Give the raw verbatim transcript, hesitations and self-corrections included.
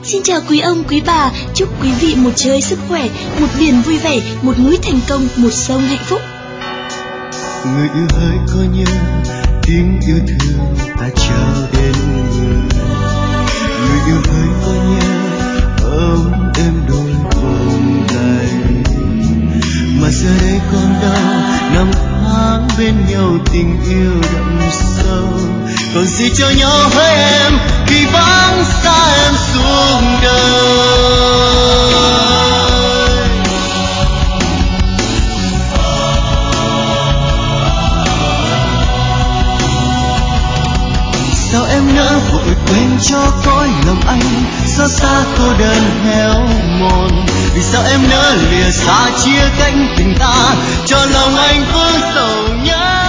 Xin chào quý ông, quý bà, chúc quý vị một trời sức khỏe, một biển vui vẻ, một núi thành công, một sông hạnh phúc. Người yêu hỡi có nhớ tiếng yêu thương ta trao đến người. Người yêu hỡi có nhớ ấm êm đôi vòng tay. Mà giờ đây còn đâu năm tháng bên nhau tình yêu đậm sâu. Còn gì cho nhau hỡi em khi vắng xa em xuống đời. Sao em nỡ vội quên cho cõi lòng anh, sao xa cô đơn héo mòn. Vì sao em nỡ lìa xa chia cách tình ta, cho lòng anh vương sầu nhớ.